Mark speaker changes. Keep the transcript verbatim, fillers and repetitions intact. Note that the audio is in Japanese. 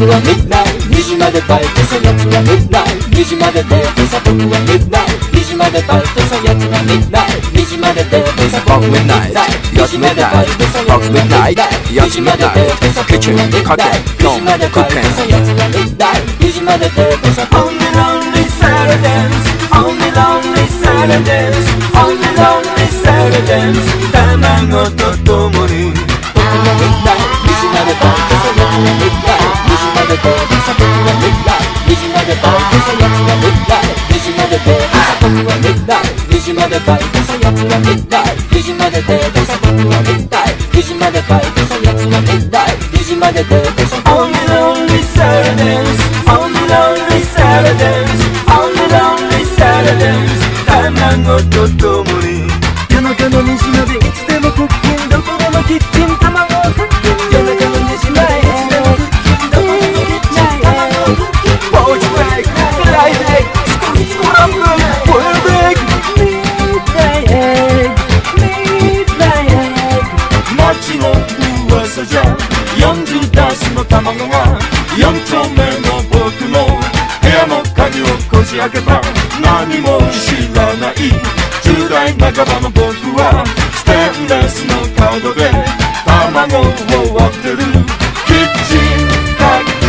Speaker 1: 僕はミッドナイトにじまでバイトさやつはミッドナイトにじまでデートさ僕はミッドナイトにじまでバイトさやつはミッドナイトにじまでデートさ僕はミッドナイトにじまでバイトさやつはミッドナイトにじまでデートさ僕はミッドナイトにじまでバイトさやつはミッドナイトにじまでデートさ Only lonely Saturdays Only lonely Saturdays Only lonely Saturdays 卵とともに僕はミッドナイトにじまでバイトさやつはミッドナイトにじまでデートさ僕はミッドナイトにじまでバイトさやつはミッドナイトにじまでデートさ僕はミッドナイトにじまでバイトさやつはミッドナイトにじまでデートさ僕はミッドナイトにじまでバイトさやつはミッドナイトにじまでデートさ Only lonely Saturdays Only lonely Saturdays Only lonely Saturdays 卵とともに夜中のにじまでいつでもクッキンどこでもキッチン卵をクッキン夜中のにじまでいつでもクッキンどこでもキッチン卵をクッキンポーチブレイクフライデースコスコランブルボイルブレイクミッドナイトエッグミッドナイトエッグ街の噂じゃよんじゅうダースの卵がよん丁目の僕の部屋の鍵をこじ開けた何も知らないじゅう代半ばの僕はステンレスのカードで卵を割ってる